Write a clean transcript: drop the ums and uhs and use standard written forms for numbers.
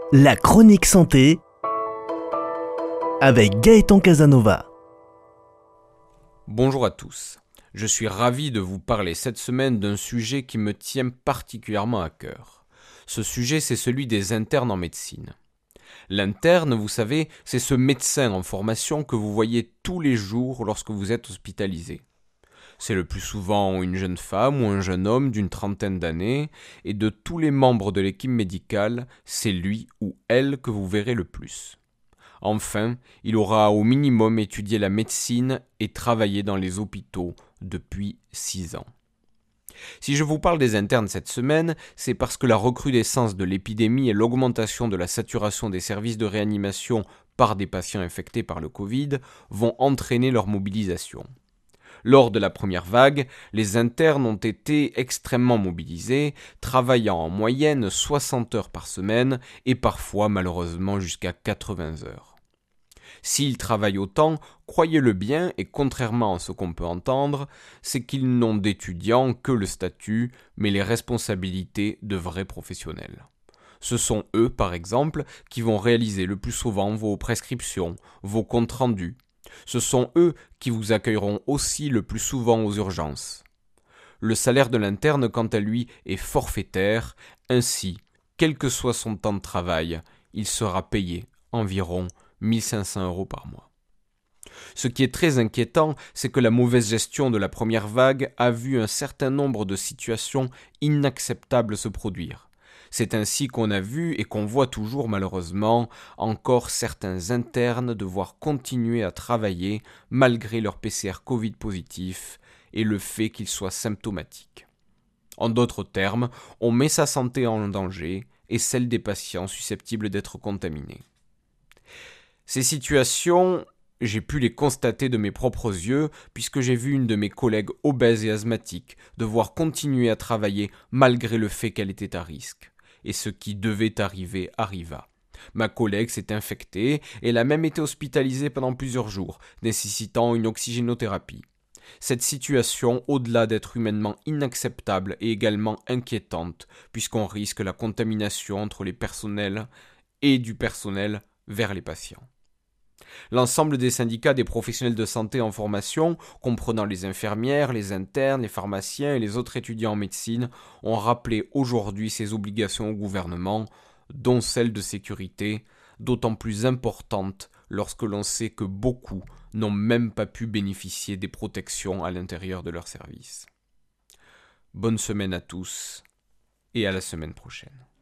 La chronique santé avec Gaëtan Casanova. Bonjour à tous, je suis ravi de vous parler cette semaine d'un sujet qui me tient particulièrement à cœur. Ce sujet, c'est celui des internes en médecine. L'interne, vous savez, c'est ce médecin en formation que vous voyez tous les jours lorsque vous êtes hospitalisé. C'est le plus souvent une jeune femme ou un jeune homme d'une trentaine d'années, et de tous les membres de l'équipe médicale, c'est lui ou elle que vous verrez le plus. Enfin, il aura au minimum étudié la médecine et travaillé dans les hôpitaux depuis 6 ans. Si je vous parle des internes cette semaine, c'est parce que la recrudescence de l'épidémie et l'augmentation de la saturation des services de réanimation par des patients infectés par le Covid vont entraîner leur mobilisation. Lors de la première vague, les internes ont été extrêmement mobilisés, travaillant en moyenne 60 heures par semaine et parfois malheureusement jusqu'à 80 heures. S'ils travaillent autant, croyez-le bien, et contrairement à ce qu'on peut entendre, c'est qu'ils n'ont d'étudiants que le statut, mais les responsabilités de vrais professionnels. Ce sont eux, par exemple, qui vont réaliser le plus souvent vos prescriptions, vos comptes rendus. Ce sont eux qui vous accueilleront aussi le plus souvent aux urgences. Le salaire de l'interne, quant à lui, est forfaitaire, ainsi, quel que soit son temps de travail, il sera payé environ 1500 € par mois. Ce qui est très inquiétant, c'est que la mauvaise gestion de la première vague a vu un certain nombre de situations inacceptables se produire. C'est ainsi qu'on a vu et qu'on voit toujours malheureusement encore certains internes devoir continuer à travailler malgré leur PCR Covid positif et le fait qu'ils soient symptomatiques. En d'autres termes, on met sa santé en danger et celle des patients susceptibles d'être contaminés. Ces situations, j'ai pu les constater de mes propres yeux puisque j'ai vu une de mes collègues obèse et asthmatique devoir continuer à travailler malgré le fait qu'elle était à risque. Et ce qui devait arriver arriva. Ma collègue s'est infectée et elle a même été hospitalisée pendant plusieurs jours, nécessitant une oxygénothérapie. Cette situation, au-delà d'être humainement inacceptable, est également inquiétante, puisqu'on risque la contamination entre les personnels et du personnel vers les patients. L'ensemble des syndicats des professionnels de santé en formation, comprenant les infirmières, les internes, les pharmaciens et les autres étudiants en médecine, ont rappelé aujourd'hui ces obligations au gouvernement, dont celle de sécurité, d'autant plus importante lorsque l'on sait que beaucoup n'ont même pas pu bénéficier des protections à l'intérieur de leur service. Bonne semaine à tous et à la semaine prochaine.